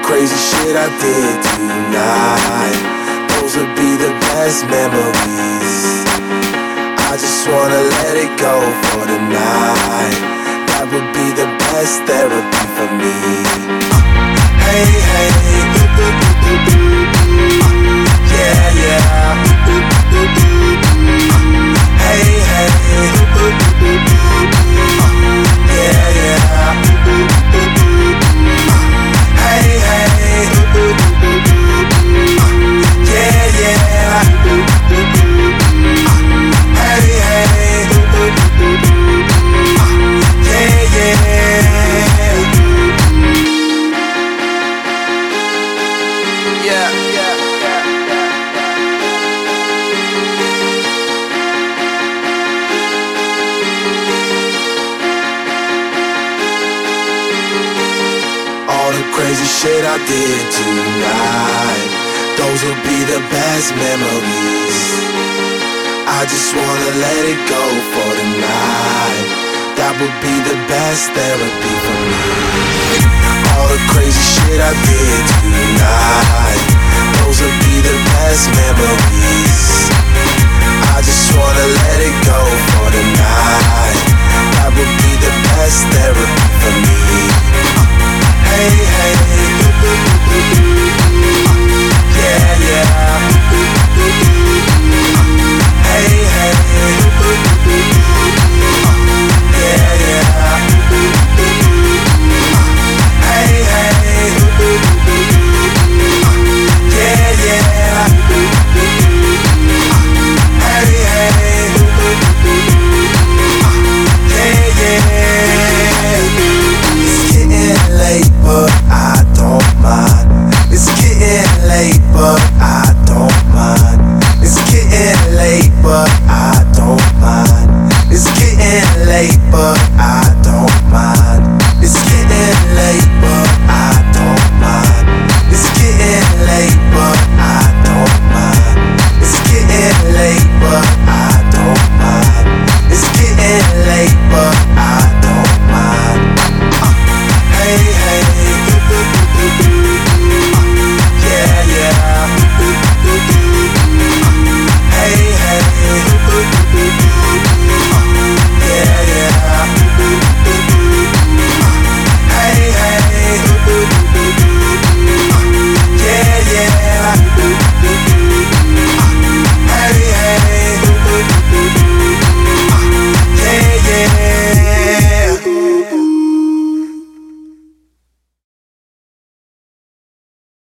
crazy shit I did tonight, those would be the best memories. I just wanna let it go for the night. That would be the best therapy for me. Hey, hey, yeah, yeah. Hey, hey, yeah, yeah. Hey, hey, yeah, yeah. Hey, hey, yeah, yeah. Yeah, yeah, yeah, yeah. All the crazy shit I did tonight, those will be the best memories. I just wanna let it go for the night. That would be the best therapy for me. All the crazy shit I did tonight, those will be the best memories.